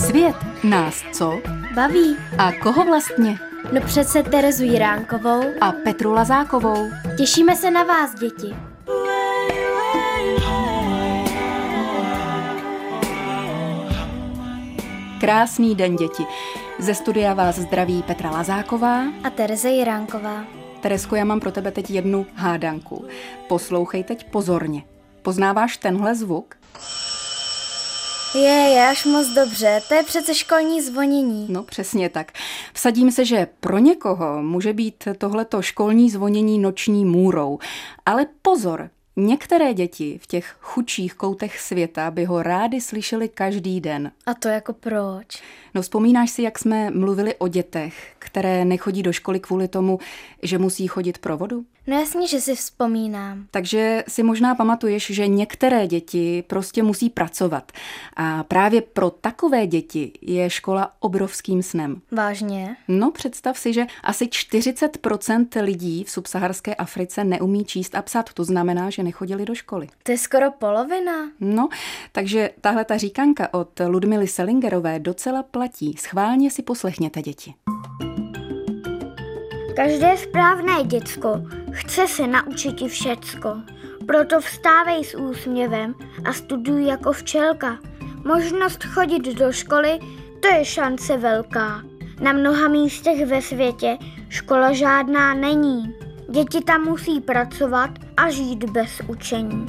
Svět nás co? Baví. A koho vlastně? No přece Terezu Jiránkovou A Petru Lazákovou. Těšíme se na vás, děti. Krásný den, děti. Ze studia vás zdraví Petra Lazáková A Tereza Jiránková. Teresko, já mám pro tebe teď jednu hádanku. Poslouchej teď pozorně. Poznáváš tenhle zvuk? Je až moc dobře, to je přece školní zvonění. No, přesně tak. Vsadím se, že pro někoho může být tohleto školní zvonění noční můrou. Ale pozor, některé děti v těch chudších koutech světa by ho rády slyšeli každý den. A to jako proč? No, vzpomínáš si, jak jsme mluvili o dětech, které nechodí do školy kvůli tomu, že musí chodit pro vodu? No jasně, že si vzpomínám. Takže si možná pamatuješ, že některé děti prostě musí pracovat. A právě pro takové děti je škola obrovským snem. Vážně? No, představ si, že asi 40% lidí v subsaharské Africe neumí číst a psát. To znamená, že nechodili do školy. To je skoro polovina. No, takže tahle ta říkanka od Ludmily Selingerové docela platí. Schválně si poslechněte, děti. Každé správné děcko chce se naučit i všecko. Proto vstávej s úsměvem a studuj jako včelka. Možnost chodit do školy, to je šance velká. Na mnoha místech ve světě škola žádná není. Děti tam musí pracovat a žít bez učení.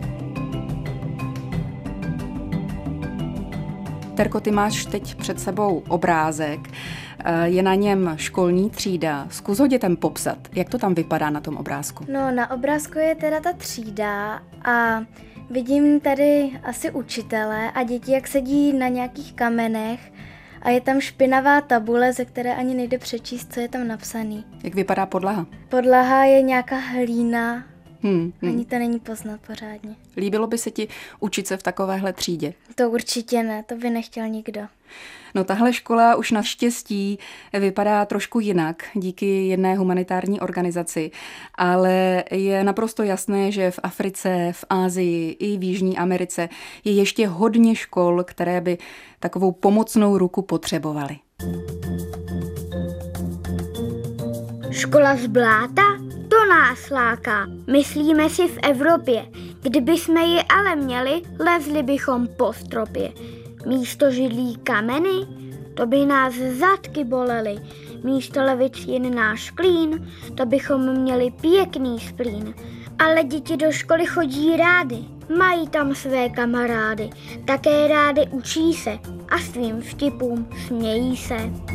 Terko, ty máš teď před sebou obrázek, je na něm školní třída. Zkus ho dětem popsat, jak to tam vypadá na tom obrázku. No, na obrázku je teda ta třída a vidím tady asi učitele a děti, jak sedí na nějakých kamenech a je tam špinavá tabule, ze které ani nejde přečíst, co je tam napsaný. Jak vypadá podlaha? Podlaha je nějaká hlína, ani to není poznat pořádně. Líbilo by se ti učit se v takovéhle třídě? To určitě ne, to by nechtěl nikdo. No, tahle škola už naštěstí vypadá trošku jinak díky jedné humanitární organizaci, ale je naprosto jasné, že v Africe, v Asii i v Jižní Americe je ještě hodně škol, které by takovou pomocnou ruku potřebovaly. Škola z bláta? To nás láká. Myslíme si v Evropě. Kdyby jsme ji ale měli, lezli bychom po stropě. Místo židlí kameny, to by nás zadky bolely. Místo levic jen náš klín, to bychom měli pěkný splín. Ale děti do školy chodí rády, mají tam své kamarády. Také rády učí se a svým vtipům smějí se.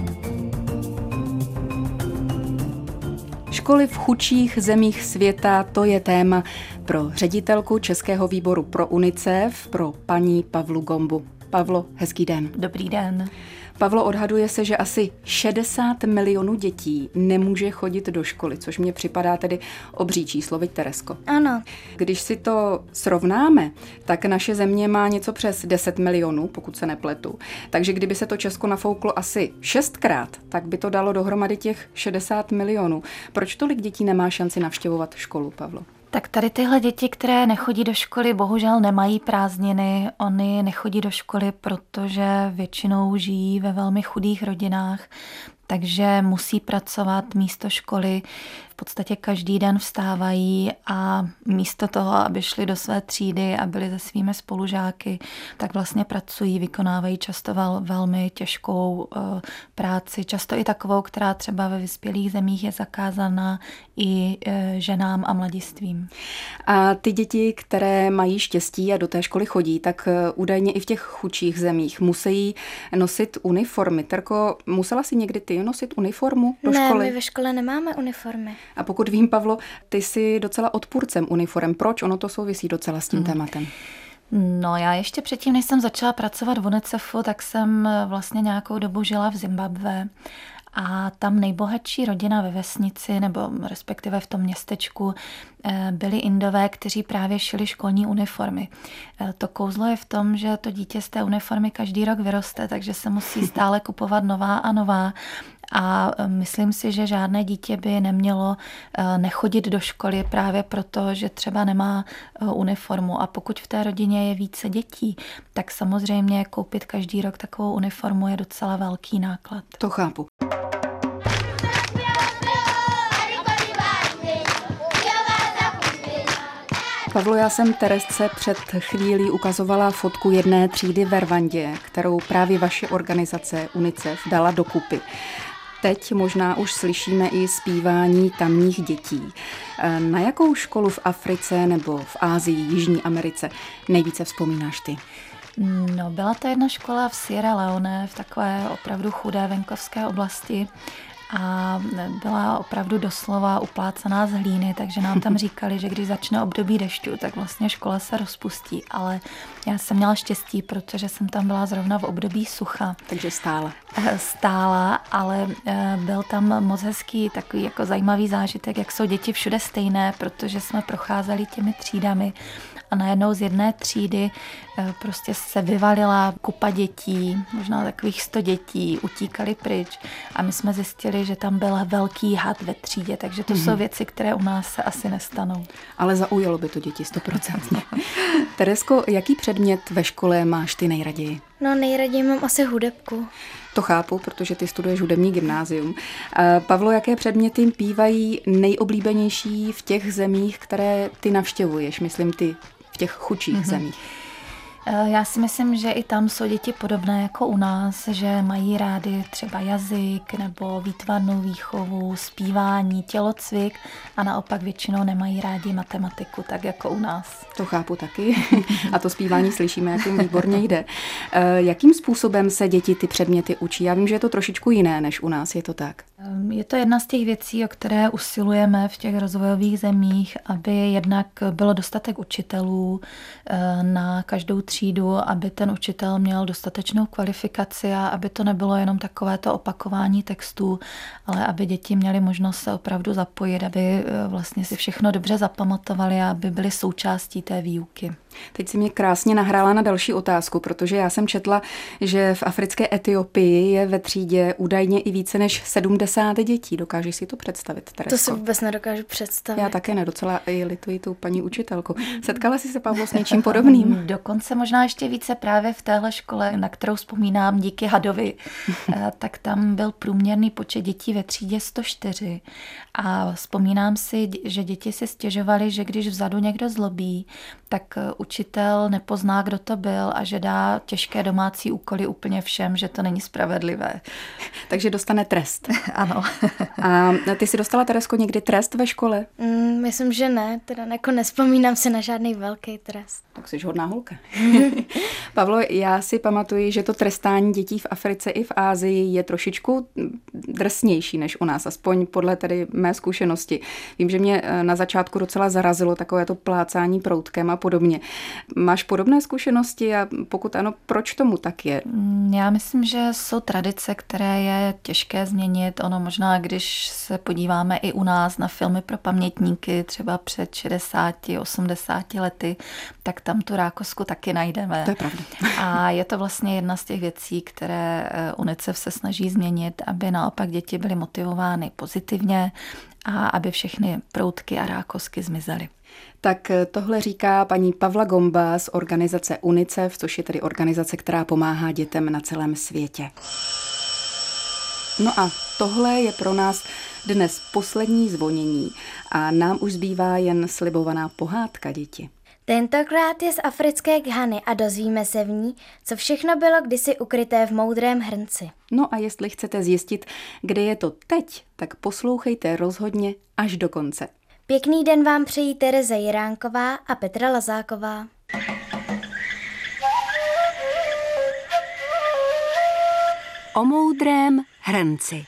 Školy v chudších zemích světa, to je téma pro ředitelku Českého výboru pro UNICEF, pro paní Pavlu Gombu. Pavlo, hezký den. Dobrý den. Pavlo, odhaduje se, že asi 60 milionů dětí nemůže chodit do školy, což mně připadá tedy obří číslo, viď, Teresko? Ano. Když si to srovnáme, tak naše země má něco přes 10 milionů, pokud se nepletu. Takže kdyby se to Česko nafouklo asi 6krát, tak by to dalo dohromady těch 60 milionů. Proč tolik dětí nemá šanci navštěvovat školu, Pavlo? Tak tady tyhle děti, které nechodí do školy, bohužel nemají prázdniny. Oni nechodí do školy, protože většinou žijí ve velmi chudých rodinách, takže musí pracovat místo školy. V podstatě každý den vstávají a místo toho, aby šli do své třídy a byli se svými spolužáky, tak vlastně pracují, vykonávají často velmi těžkou práci, často i takovou, která třeba ve vyspělých zemích je zakázaná i ženám a mladistvím. A ty děti, které mají štěstí a do té školy chodí, tak údajně i v těch chudších zemích musí nosit uniformy. Terko, musela jsi někdy ty nosit uniformu do školy? Ne, my ve škole nemáme uniformy. A pokud vím, Pavlo, ty jsi docela odpůrcem uniform. Proč? Ono to souvisí docela s tím tématem. No, já ještě předtím, než jsem začala pracovat v UNICEFu, tak jsem vlastně nějakou dobu žila v Zimbabwe. A tam nejbohatší rodina ve vesnici, nebo respektive v tom městečku, byli Indové, kteří právě šili školní uniformy. To kouzlo je v tom, že to dítě z té uniformy každý rok vyroste, takže se musí stále kupovat nová a nová. A myslím si, že žádné dítě by nemělo nechodit do školy právě proto, že třeba nemá uniformu. A pokud v té rodině je více dětí, tak samozřejmě koupit každý rok takovou uniformu je docela velký náklad. To chápu. Pavlo, já jsem Teresce před chvílí ukazovala fotku jedné třídy ve Rwandě, kterou právě vaše organizace UNICEF dala dokupy. Teď možná už slyšíme i zpívání tamních dětí. Na jakou školu v Africe nebo v Asii, Jižní Americe nejvíce vzpomínáš ty? No, byla to jedna škola v Sierra Leone, v takové opravdu chudé venkovské oblasti. A byla opravdu doslova uplácaná z hlíny, takže nám tam říkali, že když začne období dešťů, tak vlastně škola se rozpustí. Ale já jsem měla štěstí, protože jsem tam byla zrovna v období sucha. Takže stála. Stála, ale byl tam moc hezký takový jako zajímavý zážitek, jak jsou děti všude stejné, protože jsme procházeli těmi třídami a najednou z jedné třídy prostě se vyvalila kupa dětí, možná takových 100 dětí, utíkali pryč a my jsme zjistili, že tam byl velký had ve třídě, takže to jsou věci, které u nás se asi nestanou. Ale zaujalo by to děti 100%. Teresko, jaký předmět ve škole máš ty nejraději? No nejraději mám asi hudebku. To chápu, protože ty studuješ hudební gymnázium. Pavlo, jaké předměty bývají nejoblíbenější v těch zemích, které ty navštěvuješ, myslím ty v těch chudších zemích? Já si myslím, že i tam jsou děti podobné jako u nás, že mají rády třeba jazyk nebo výtvarnou výchovu, zpívání, tělocvik a naopak většinou nemají rádi matematiku, tak jako u nás. To chápu taky a to zpívání slyšíme, jak jim výborně jde. Jakým způsobem se děti ty předměty učí? Já vím, že je to trošičku jiné než u nás, je to tak? Je to jedna z těch věcí, o které usilujeme v těch rozvojových zemích, aby jednak bylo dostatek učitelů na každou třídu, aby ten učitel měl dostatečnou kvalifikaci a aby to nebylo jenom takovéto opakování textů, ale aby děti měly možnost se opravdu zapojit, aby vlastně si všechno dobře zapamatovali a aby byly součástí té výuky. Teď si mě krásně nahrála na další otázku, protože já jsem četla, že v africké Etiopii je ve třídě údajně i více než 70 dětí. Dokážeš si to představit, Teresko? To si vůbec nedokážu představit. Já také ne, docela i lituji tu paní učitelku. Setkala jsi se, Pavlo, s něčím podobným? Dokonce možná ještě více právě v téhle škole, na kterou vzpomínám díky Hadovi, tak tam byl průměrný počet dětí ve třídě 104. A vzpomínám si, že děti si stěžovaly, že když vzadu někdo zlobí, tak učitel nepozná, kdo to byl a že dá těžké domácí úkoly úplně všem, že to není spravedlivé. Takže dostane trest. Ano. A ty jsi dostala, Teresko, někdy trest ve škole? Myslím, že ne, teda jako nespomínám si na žádný velký trest. Tak jsi hodná holka. Pavlo, já si pamatuji, že to trestání dětí v Africe i v Asii je trošičku drsnější než u nás, aspoň podle tedy mé zkušenosti. Vím, že mě na začátku docela zarazilo takové to plácání proutkem a podobně. Máš podobné zkušenosti a pokud ano, proč tomu tak je? Já myslím, že jsou tradice, které je těžké změnit. Ono možná, když se podíváme i u nás na filmy pro pamětníky, třeba před 60-80 lety, tak tam tu rákosku taky najdeme. To je pravda. A je to vlastně jedna z těch věcí, které UNICEF se snaží změnit, aby naopak děti byly motivovány pozitivně a aby všechny proutky a rákosky zmizely. Tak tohle říká paní Pavla Gomba z organizace UNICEF, což je tedy organizace, která pomáhá dětem na celém světě. No a tohle je pro nás dnes poslední zvonění a nám už zbývá jen slibovaná pohádka, děti. Tentokrát je z africké Ghany a dozvíme se v ní, co všechno bylo kdysi ukryté v moudrém hrnci. No a jestli chcete zjistit, kde je to teď, tak poslouchejte rozhodně až do konce. Pěkný den vám přejí Tereza Jiránková a Petra Lazáková. O moudrém hrnci.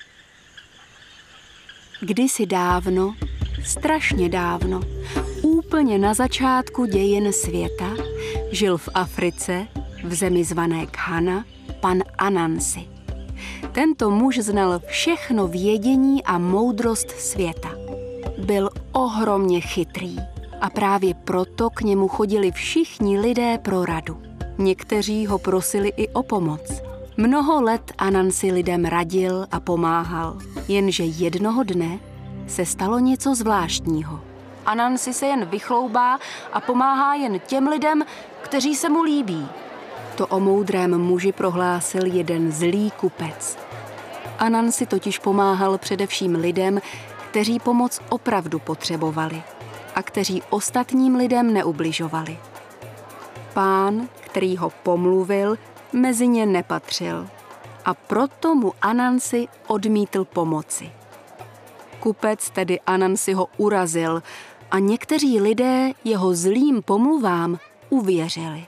Kdysi dávno, strašně dávno, úplně na začátku dějin světa, žil v Africe, v zemi zvané Ghana, pan Anansi. Tento muž znal všechno vědění a moudrost světa. Byl ohromně chytrý a právě proto k němu chodili všichni lidé pro radu. Někteří ho prosili i o pomoc. Mnoho let Anansi lidem radil a pomáhal, jenže jednoho dne se stalo něco zvláštního. Anansi se jen vychloubá a pomáhá jen těm lidem, kteří se mu líbí. To o moudrém muži prohlásil jeden zlý kupec. Anansi totiž pomáhal především lidem, kteří pomoc opravdu potřebovali a kteří ostatním lidem neubližovali. Pán, který ho pomluvil, mezi ně nepatřil a proto mu Anansi odmítl pomoci. Kupec tedy Anansiho urazil a někteří lidé jeho zlým pomluvám uvěřili.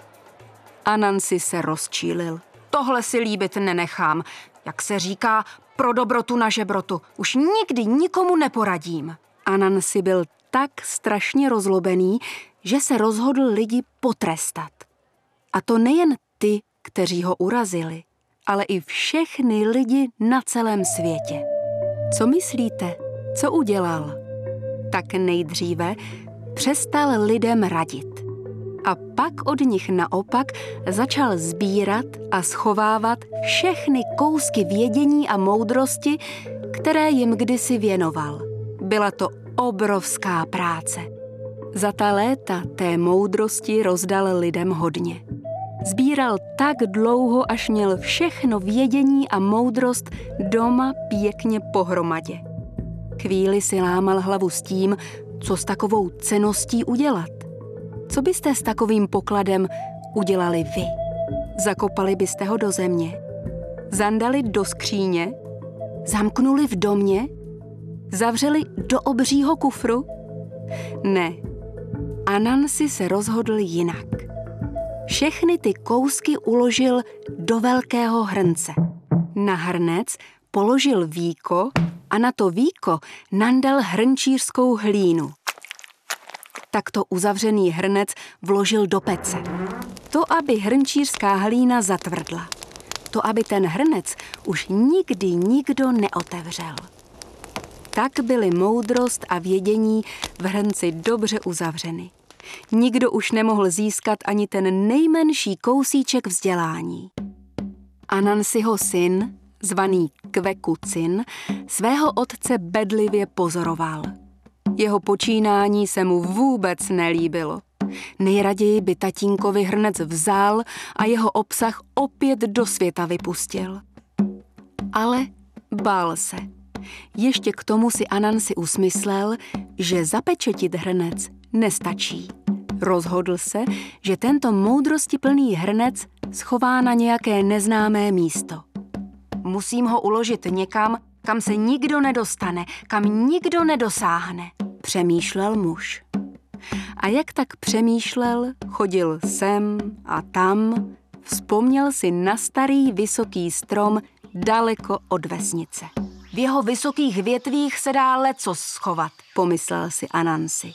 Anansi se rozčílil. Tohle si líbit nenechám. Jak se říká, pro dobrotu na žebrotu. Už nikdy nikomu neporadím. Anansi byl tak strašně rozlobený, že se rozhodl lidi potrestat. A to nejen ty, kteří ho urazili, ale i všechny lidi na celém světě. Co myslíte? Co udělal? Tak nejdříve přestal lidem radit. A pak od nich naopak začal sbírat a schovávat všechny kousky vědění a moudrosti, které jim kdysi věnoval. Byla to obrovská práce. Za ta léta té moudrosti rozdal lidem hodně. Sbíral tak dlouho, až měl všechno vědění a moudrost doma pěkně pohromadě. Chvíli si lámal hlavu s tím, co s takovou cenností udělat. Co byste s takovým pokladem udělali vy? Zakopali byste ho do země? Zandali do skříně? Zamknuli v domě? Zavřeli do obřího kufru? Ne. Anansi se rozhodl jinak. Všechny ty kousky uložil do velkého hrnce. Na hrnec položil víko a na to víko nandal hrnčířskou hlínu. Takto uzavřený hrnec vložil do pece. To, aby hrnčířská hlína zatvrdla. To, aby ten hrnec už nikdy nikdo neotevřel. Tak byly moudrost a vědění v hrnci dobře uzavřeny. Nikdo už nemohl získat ani ten nejmenší kousíček vzdělání. Anansiho syn, zvaný Kvekukcin, svého otce bedlivě pozoroval. Jeho počínání se mu vůbec nelíbilo. Nejraději by tatínkovi hrnec vzal a jeho obsah opět do světa vypustil. Ale bál se. Ještě k tomu si Anansi usmyslel, že zapečetit hrnec nestačí. Rozhodl se, že tento moudrostiplný hrnec schová na nějaké neznámé místo. Musím ho uložit někam, kam se nikdo nedostane, kam nikdo nedosáhne, přemýšlel muž. A jak tak přemýšlel, chodil sem a tam, vzpomněl si na starý vysoký strom daleko od vesnice. V jeho vysokých větvích se dá lecos schovat, pomyslel si Anansi.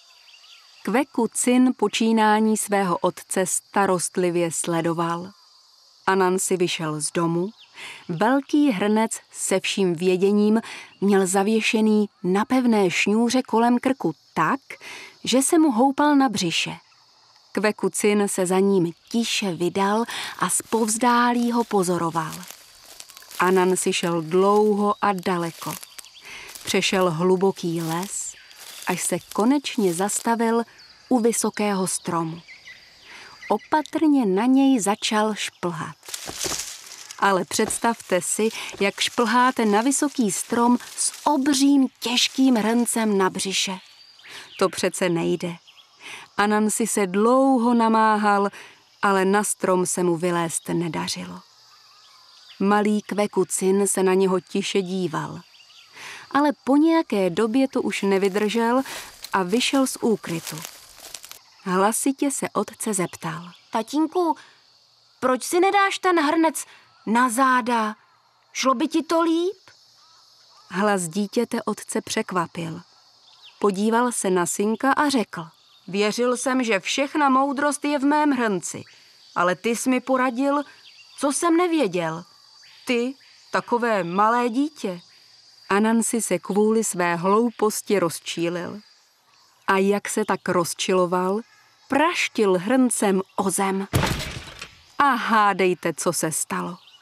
Kvekukcin počínání svého otce starostlivě sledoval. Anansi vyšel z domu. Velký hrnec se vším věděním měl zavěšený na pevné šňůře kolem krku tak, že se mu houpal na břiše. Kvekukcin se za ním tiše vydal a zpovzdálí ho pozoroval. Anansi šel dlouho a daleko. Přešel hluboký les, až se konečně zastavil u vysokého stromu. Opatrně na něj začal šplhat. Ale představte si, jak šplháte na vysoký strom s obřím těžkým hrncem na břiše. To přece nejde. Anansi se dlouho namáhal, ale na strom se mu vylézt nedařilo. Malý Kvekukcin se na něho tiše díval. Ale po nějaké době to už nevydržel a vyšel z úkrytu. Hlasitě se otce zeptal. Tatínku, proč si nedáš ten hrnec na záda? Šlo by ti to líp? Hlas dítěte otce překvapil. Podíval se na synka a řekl. Věřil jsem, že všechna moudrost je v mém hrnci, ale ty jsi mi poradil, co jsem nevěděl. Ty, takové malé dítě. Anansi se kvůli své hlouposti rozčílil. A jak se tak rozčiloval, praštil hrncem o zem. A hádejte, co se stalo.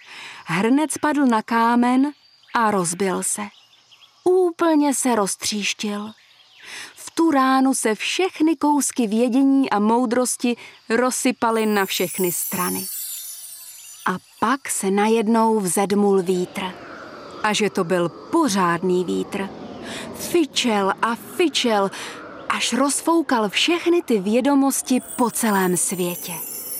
hrnec spadl na kámen a rozbil se. Úplně se roztříštil. V tu ránu se všechny kousky vědění a moudrosti rozsypaly na všechny strany. A pak se najednou vzedmul vítr. A že to byl pořádný vítr. Fičel a fičel, až rozfoukal všechny ty vědomosti po celém světě.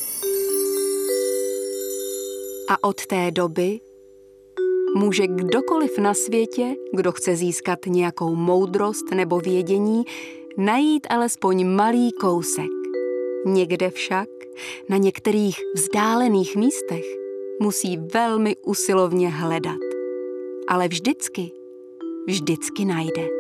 A od té doby může kdokoliv na světě, kdo chce získat nějakou moudrost nebo vědění, najít alespoň malý kousek. Někde však, na některých vzdálených místech, musí velmi usilovně hledat. Ale vždycky najde.